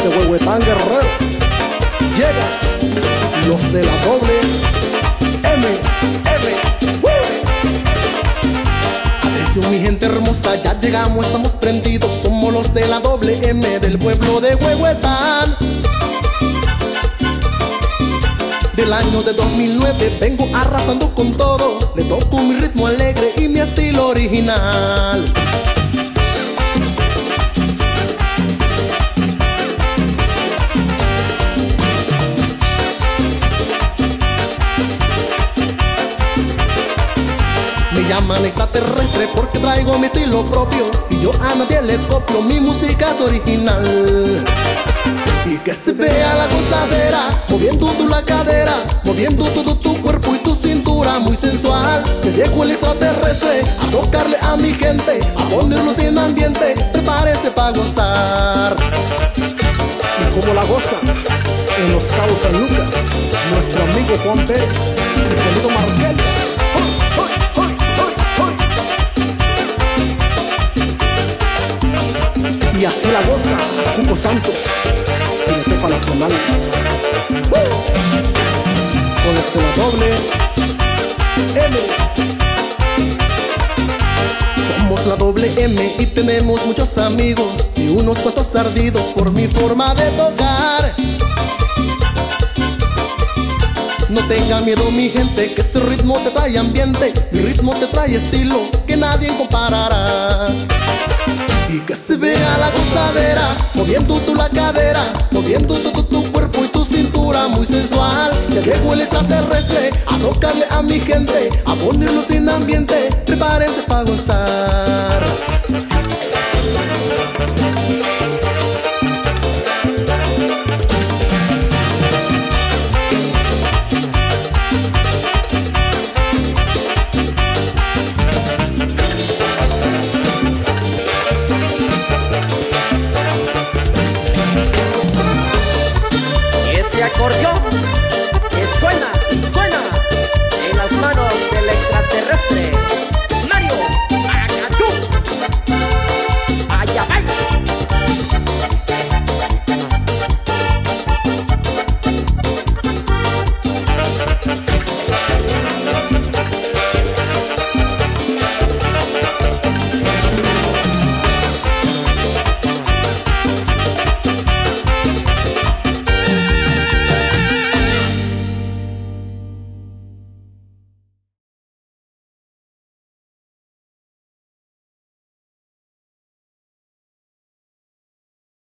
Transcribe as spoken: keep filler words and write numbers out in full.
Desde Huehuetán, Guerrero, llega los de la doble M, M, ¡woo! Atención mi gente hermosa, ya llegamos, estamos prendidos. Somos los de la doble M del pueblo de Huehuetán. Del año de dos mil nueve vengo arrasando con todo. Le toco mi ritmo alegre y mi estilo original. Me llaman extraterrestre porque traigo mi estilo propio y yo a nadie le copio, mi música es original. Y que se vea la gozadera, moviendo tú la cadera, moviendo todo tu cuerpo y tu cintura muy sensual. Me dejo el extraterrestre a tocarle a mi gente, a ponerlos en ambiente, prepárense para gozar. Y como la goza en Los Cabos San Lucas, nuestro amigo Juan Pérez y su amigo Marquel. Y así la goza Cuco Santos y le toca nacional. ¡Uh! Con los de la doble M. Somos la doble M y tenemos muchos amigos y unos cuantos ardidos por mi forma de tocar. No tengan miedo mi gente, que este ritmo te trae ambiente, mi ritmo te trae estilo que nadie comparará. Y que se vea la gozadera, moviendo tú la cadera, moviendo todo tu cuerpo y tu cintura muy sensual. Ya llegó el extraterrestre a tocarle a mi gente, a ponerlos en ambiente, prepárense para gozar.